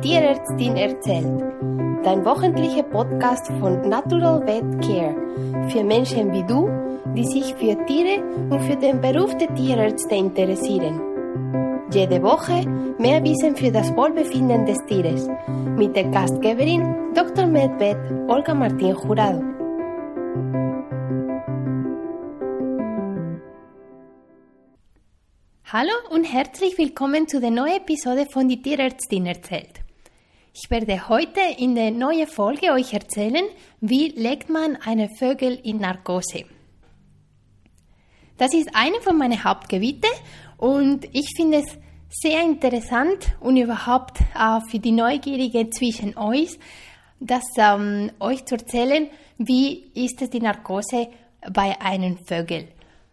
Tierärztin erzählt, dein wöchentlicher Podcast von Natural Vet Care für Menschen wie du, die sich für Tiere und für den Beruf der Tierärzte interessieren. Jede Woche mehr Wissen für das Wohlbefinden des Tieres mit der Gastgeberin Dr. Med-Vet Olga Martin Jurado. Hallo und herzlich willkommen zu der neuen Episode von Die Tierärztin erzählt. Ich werde heute in der neuen Folge euch erzählen, wie legt man eine Vögel in Narkose. Das ist eine von meinen Hauptgebieten und ich finde es sehr interessant und überhaupt für die Neugierigen zwischen euch, euch zu erzählen, wie ist es die Narkose bei einem Vögel.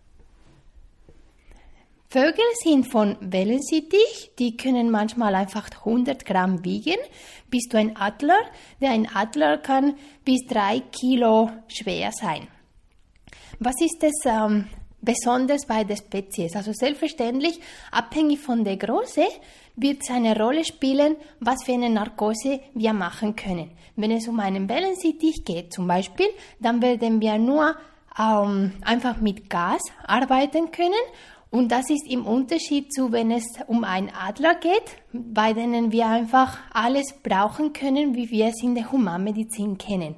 Vögel sind von Wellensittich, die können manchmal einfach 100 Gramm wiegen, bis zu ein Adler. Ein Adler kann bis 3 Kilo schwer sein. Was ist es besonders bei der Spezies? Also selbstverständlich, abhängig von der Größe, wird es eine Rolle spielen, was für eine Narkose wir machen können. Wenn es um einen Wellensittich geht zum Beispiel, dann werden wir nur einfach mit Gas arbeiten können. Und das ist im Unterschied zu, wenn es um einen Adler geht, bei denen wir einfach alles brauchen können, wie wir es in der Humanmedizin kennen.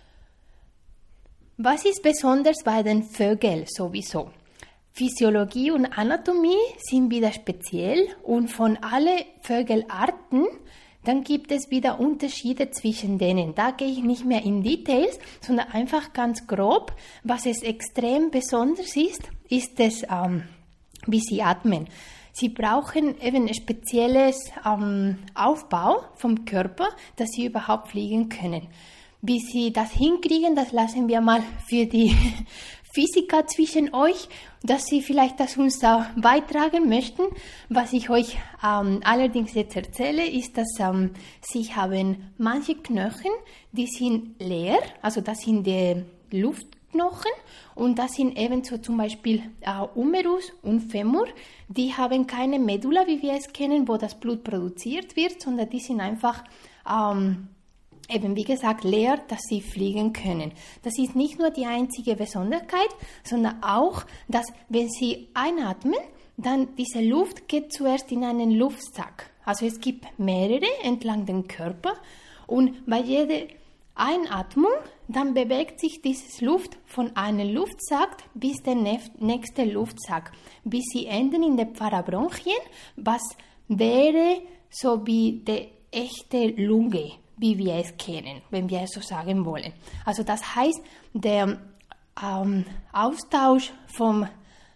Was ist besonders bei den Vögeln sowieso? Physiologie und Anatomie sind wieder speziell und von allen Vögelarten, dann gibt es wieder Unterschiede zwischen denen. Da gehe ich nicht mehr in Details, sondern einfach ganz grob. Was es extrem besonders ist es, wie sie atmen. Sie brauchen eben ein spezielles Aufbau vom Körper, dass sie überhaupt fliegen können. Wie sie das hinkriegen, das lassen wir mal für die Physiker zwischen euch, dass sie vielleicht das uns auch beitragen möchten. Was ich euch allerdings jetzt erzähle, ist, dass sie haben manche Knochen, die sind leer, also das sind die Luftknochen und das sind ebenso zum Beispiel Humerus und Femur. Die haben keine Medulla, wie wir es kennen, wo das Blut produziert wird, sondern die sind einfach eben wie gesagt leer, dass sie fliegen können. Das ist nicht nur die einzige Besonderheit, sondern auch, dass wenn sie einatmen, dann diese Luft geht zuerst in einen Luftsack. Also es gibt mehrere entlang dem Körper und bei jeder Einatmung, dann bewegt sich diese Luft von einem Luftsack bis der nächste Luftsack, bis sie enden in der Parabronchien, was wäre so wie die echte Lunge, wie wir es kennen, wenn wir es so sagen wollen. Also das heißt, der Austausch vom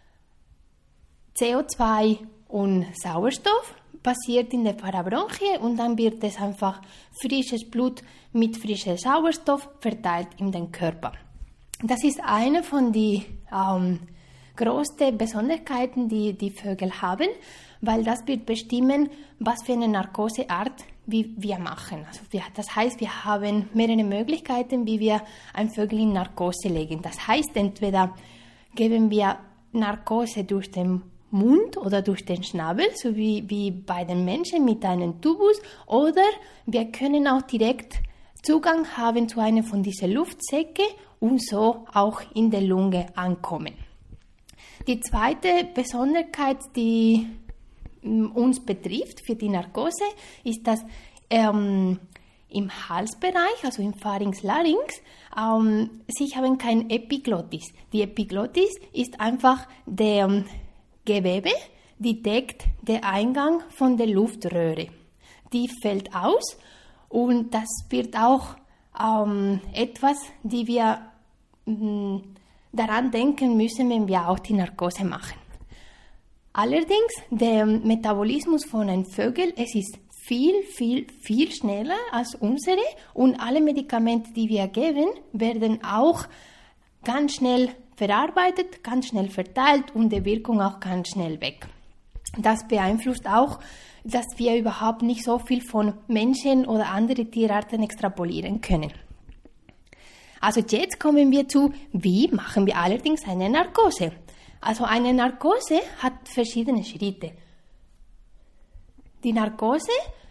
CO2 und Sauerstoff passiert in der Parabronchie und dann wird es einfach frisches Blut mit frischem Sauerstoff verteilt in den Körper. Das ist eine von den größten Besonderheiten, die die Vögel haben, weil das wird bestimmen, was für eine Narkoseart wir machen. Also das heißt, wir haben mehrere Möglichkeiten, wie wir ein Vögel in Narkose legen. Das heißt, entweder geben wir Narkose durch den Mund oder durch den Schnabel, so wie bei den Menschen mit einem Tubus, oder wir können auch direkt Zugang haben zu einer von diesen Luftsäcken und so auch in der Lunge ankommen. Die zweite Besonderheit, die uns betrifft für die Narkose, ist, dass im Halsbereich, also im Pharynx-Larynx, sie haben kein Epiglottis. Die Epiglottis ist einfach der Gewebe, die deckt den Eingang von der Luftröhre. Die fällt aus und das wird auch etwas, die wir daran denken müssen, wenn wir auch die Narkose machen. Allerdings, der Metabolismus von einem Vögel, es ist viel schneller als unsere und alle Medikamente, die wir geben, werden auch ganz schnell verarbeitet, ganz schnell verteilt und die Wirkung auch ganz schnell weg. Das beeinflusst auch, dass wir überhaupt nicht so viel von Menschen oder anderen Tierarten extrapolieren können. Also jetzt kommen wir zu, wie machen wir allerdings eine Narkose? Also eine Narkose hat verschiedene Schritte. Die Narkose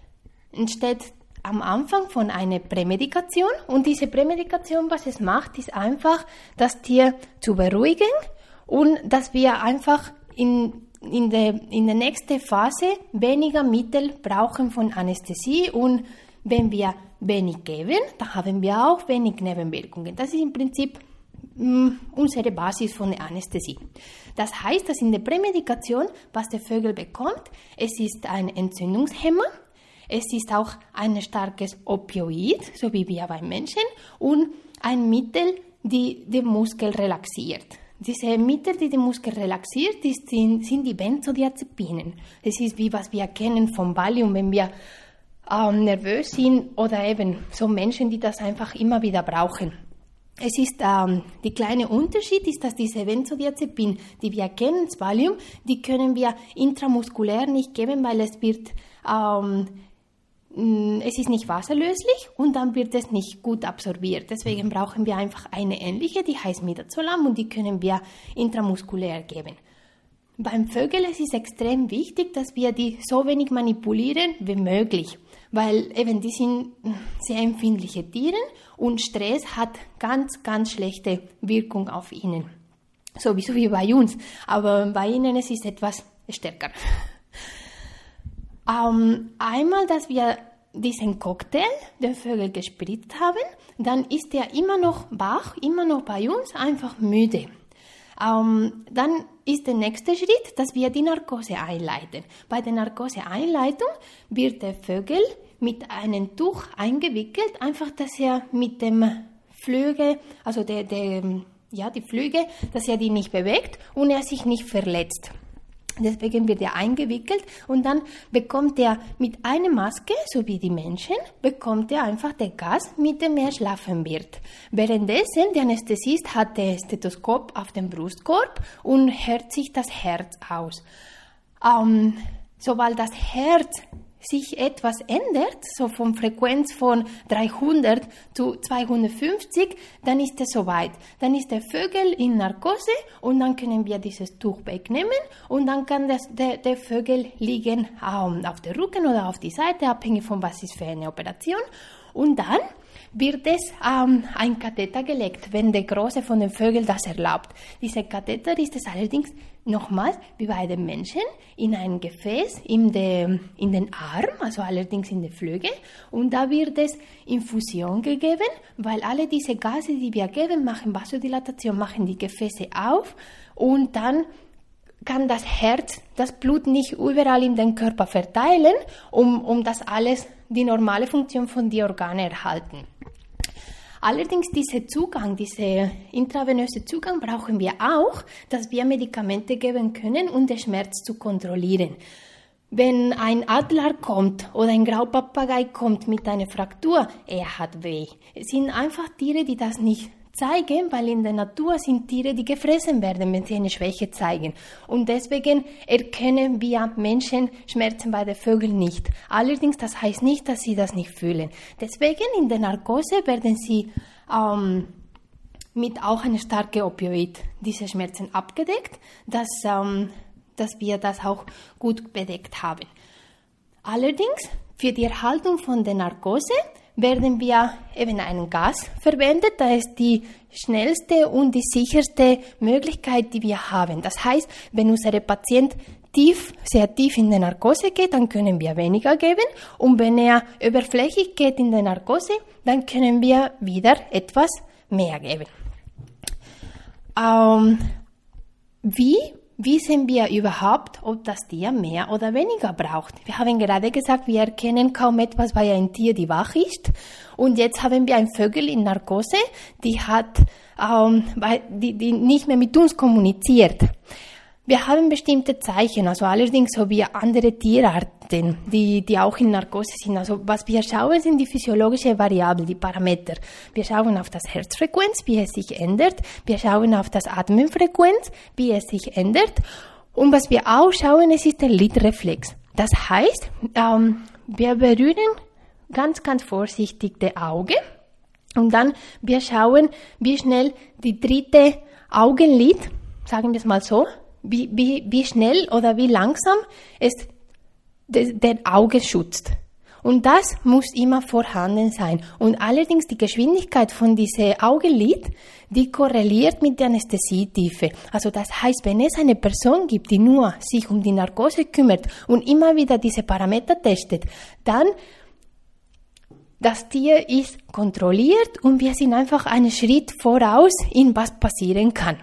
entsteht am Anfang von einer Prämedikation und diese Prämedikation, was es macht, ist einfach, das Tier zu beruhigen und dass wir einfach in der nächsten Phase weniger Mittel brauchen von Anästhesie und wenn wir wenig geben, dann haben wir auch wenig Nebenwirkungen. Das ist im Prinzip unsere Basis von der Anästhesie. Das heißt, dass in der Prämedikation, was der Vogel bekommt, es ist ein Entzündungshemmer, es ist auch ein starkes Opioid, so wie wir beim Menschen, und ein Mittel, die den Muskel relaxiert. Diese Mittel, die den Muskel relaxiert, sind die Benzodiazepinen. Das ist wie was wir kennen vom Valium, wenn wir nervös sind oder eben so Menschen, die das einfach immer wieder brauchen. Es ist der kleine Unterschied ist, dass diese Benzodiazepine, die wir kennen, das Valium, die können wir intramuskulär nicht geben, weil es ist nicht wasserlöslich und dann wird es nicht gut absorbiert. Deswegen brauchen wir einfach eine ähnliche, die heißt Midazolam und die können wir intramuskulär geben. Beim Vögel ist es extrem wichtig, dass wir die so wenig manipulieren wie möglich, weil eben die sind sehr empfindliche Tiere und Stress hat ganz, ganz schlechte Wirkung auf ihnen. Sowieso wie bei uns, aber bei ihnen ist es etwas stärker. Einmal, dass wir diesen Cocktail den Vögel gespritzt haben, dann ist er immer noch wach, immer noch bei uns, einfach müde. Dann ist der nächste Schritt, dass wir die Narkose einleiten. Bei der Narkoseeinleitung wird der Vogel mit einem Tuch eingewickelt, einfach, dass er mit dem Flügel, also die Flügel, dass er die nicht bewegt und er sich nicht verletzt. Deswegen wird er eingewickelt und dann bekommt er mit einer Maske, so wie die Menschen, bekommt er einfach den Gas, mit dem er schlafen wird. Währenddessen, der Anästhesist hat das Stethoskop auf dem Brustkorb und hört sich das Herz aus. Sobald das Herz sich etwas ändert, so von Frequenz von 300 zu 250, dann ist es soweit. Dann ist der Vogel in Narkose und dann können wir dieses Tuch wegnehmen und dann kann der Vogel liegen auf der Rücken oder auf die Seite, abhängig von was ist für eine Operation. Und dann wird es ein Katheter gelegt, wenn der Große von den Vögeln das erlaubt. Dieser Katheter ist es allerdings nochmals wie bei den Menschen in ein Gefäß in den Arm, also allerdings in den Flügel. Und da wird es Infusion gegeben, weil alle diese Gase, die wir geben, machen Vasodilatation, machen die Gefäße auf und dann kann das Herz das Blut nicht überall in den Körper verteilen, um das alles, die normale Funktion von den Organen erhalten. Allerdings dieser intravenöse Zugang brauchen wir auch, dass wir Medikamente geben können, um den Schmerz zu kontrollieren. Wenn ein Adler kommt oder ein Graupapagei kommt mit einer Fraktur, er hat weh. Es sind einfach Tiere, die das nicht zeigen, weil in der Natur sind Tiere, die gefressen werden, wenn sie eine Schwäche zeigen. Und deswegen erkennen wir Menschen Schmerzen bei den Vögeln nicht. Allerdings, das heißt nicht, dass sie das nicht fühlen. Deswegen in der Narkose werden sie mit auch einem starken Opioid diese Schmerzen abgedeckt, dass wir das auch gut bedeckt haben. Allerdings, für die Erhaltung von der Narkose werden wir eben einen Gas verwendet. Das ist die schnellste und die sicherste Möglichkeit, die wir haben. Das heißt, wenn unser Patient sehr tief in der Narkose geht, dann können wir weniger geben. Und wenn er oberflächlich geht in der Narkose, dann können wir wieder etwas mehr geben. Wie wissen wir überhaupt, ob das Tier mehr oder weniger braucht? Wir haben gerade gesagt, wir erkennen kaum etwas, weil ein Tier, die wach ist. Und jetzt haben wir einen Vogel in Narkose, die nicht mehr mit uns kommuniziert. Wir haben bestimmte Zeichen, also allerdings so wie andere Tierarten, die auch in Narkose sind. Also was wir schauen, sind die physiologischen Variablen, die Parameter. Wir schauen auf das Herzfrequenz, wie es sich ändert. Wir schauen auf das Atmenfrequenz, wie es sich ändert. Und was wir auch schauen, es ist der Lidreflex. Das heißt, wir berühren ganz, ganz vorsichtig das Auge und dann wir schauen, wie schnell die dritte Augenlid, sagen wir es mal so, wie schnell oder wie langsam es der Auge schützt. Und das muss immer vorhanden sein. Und allerdings die Geschwindigkeit von diesem Augenlid, die korreliert mit der Anästhesietiefe. Also das heißt, wenn es eine Person gibt, die nur sich um die Narkose kümmert und immer wieder diese Parameter testet, dann das Tier ist kontrolliert und wir sind einfach einen Schritt voraus, in was passieren kann.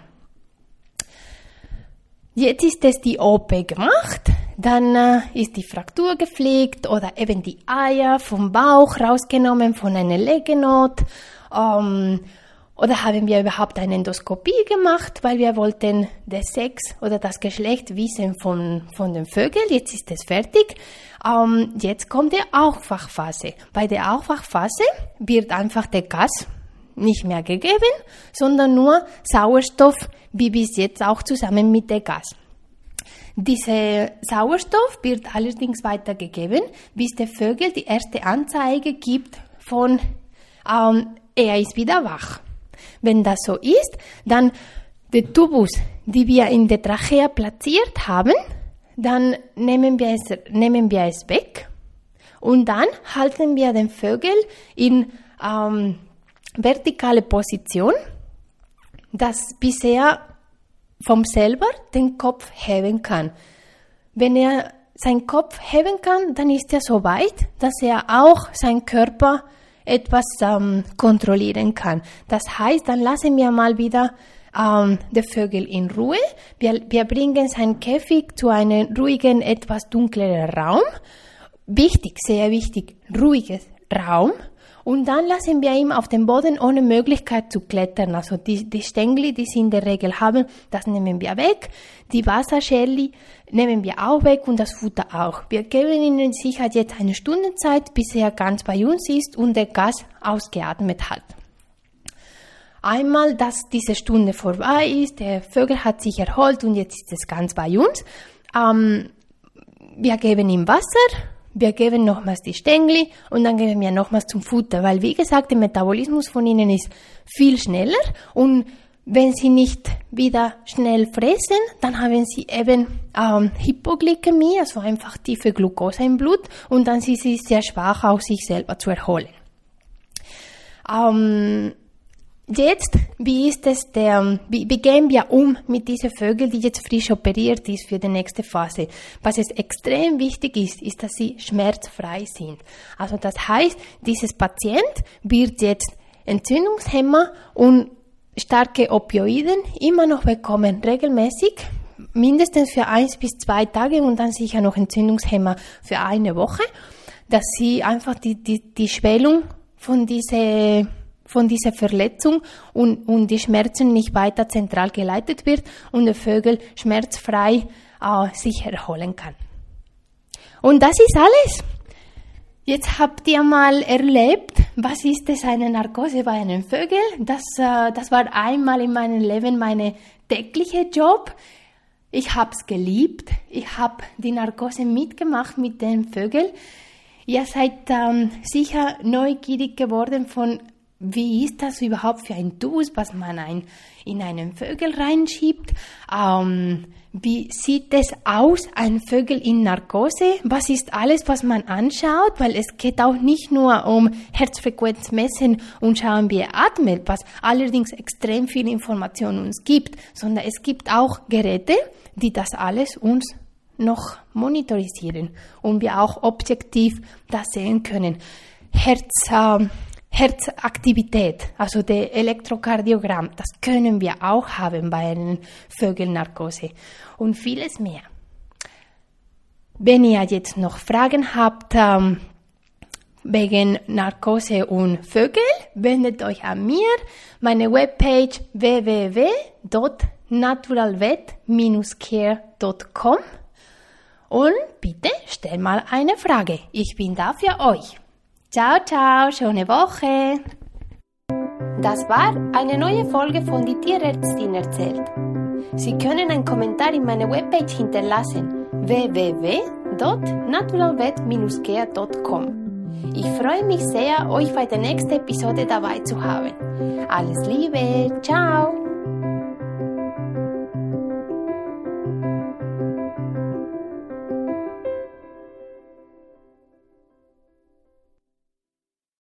Jetzt ist es die OP gemacht, dann ist die Fraktur gepflegt oder eben die Eier vom Bauch rausgenommen von einer Legenot. Oder haben wir überhaupt eine Endoskopie gemacht, weil wir wollten den Sex oder das Geschlecht wissen von den Vögeln. Jetzt ist es fertig. Jetzt kommt die Aufwachphase. Bei der Aufwachphase wird einfach der Gas nicht mehr gegeben, sondern nur Sauerstoff, wie bis jetzt auch zusammen mit dem Gas. Dieser Sauerstoff wird allerdings weitergegeben, bis der Vögel die erste Anzeige gibt von er ist wieder wach. Wenn das so ist, dann der Tubus, die wir in der Trachea platziert haben, dann nehmen wir es weg und dann halten wir den Vögel in vertikale Position, dass bisher vom selber den Kopf heben kann. Wenn er seinen Kopf heben kann, dann ist er so weit, dass er auch seinen Körper etwas kontrollieren kann. Das heißt, dann lassen wir mal wieder die Vögel in Ruhe. Wir bringen seinen Käfig zu einem ruhigen, etwas dunkleren Raum. Wichtig, sehr wichtig, ruhiges Raum. Und dann lassen wir ihn auf dem Boden ohne Möglichkeit zu klettern. Also die Stängel, die sie in der Regel haben, das nehmen wir weg. Die Wasserschälli nehmen wir auch weg und das Futter auch. Wir geben ihnen sicher jetzt eine Stunde Zeit, bis er ganz bei uns ist und der Gas ausgeatmet hat. Einmal, dass diese Stunde vorbei ist, der Vogel hat sich erholt und jetzt ist es ganz bei uns. Wir geben ihm Wasser. Wir geben nochmals die Stängel und dann geben wir nochmals zum Futter, weil wie gesagt, der Metabolismus von ihnen ist viel schneller und wenn sie nicht wieder schnell fressen, dann haben sie eben Hypoglykämie, also einfach tiefe Glucose im Blut und dann sind sie sehr schwach, auch sich selber zu erholen. Jetzt, wie gehen wir mit diesen Vögeln, die jetzt frisch operiert ist für die nächste Phase? Was es extrem wichtig ist, dass sie schmerzfrei sind. Also das heißt, dieses Patient wird jetzt Entzündungshemmer und starke Opioiden immer noch bekommen, regelmäßig, mindestens für 1 bis 2 Tage und dann sicher noch Entzündungshemmer für eine Woche, dass sie einfach die Schwellung von dieser Verletzung und die Schmerzen nicht weiter zentral geleitet wird und der Vögel schmerzfrei sich erholen kann. Und das ist alles. Jetzt habt ihr mal erlebt, was ist es, eine Narkose bei einem Vögel? Das war einmal in meinem Leben mein täglicher Job. Ich habe es geliebt. Ich habe die Narkose mitgemacht mit den Vögeln. Ihr seid sicher neugierig geworden von, wie ist das überhaupt für ein Tubus, was man in einen Vögel reinschiebt? Wie sieht es aus, ein Vögel in Narkose? Was ist alles, was man anschaut? Weil es geht auch nicht nur um Herzfrequenz messen und schauen, wie er atmet, was allerdings extrem viel Information uns gibt, sondern es gibt auch Geräte, die das alles uns noch monitorisieren und wir auch objektiv das sehen können. Herzaktivität, also der Elektrokardiogramm, das können wir auch haben bei einer Vögelnarkose und vieles mehr. Wenn ihr jetzt noch Fragen habt wegen Narkose und Vögel, wendet euch an mir, meine Webpage www.naturalvet-care.com und bitte stell mal eine Frage. Ich bin da für euch. Ciao, ciao, schöne Woche. Das war eine neue Folge von Die Tierärztin erzählt. Sie können einen Kommentar in meiner Webpage hinterlassen, www.naturalvet-care.com. Ich freue mich sehr, euch bei der nächsten Episode dabei zu haben. Alles Liebe, ciao.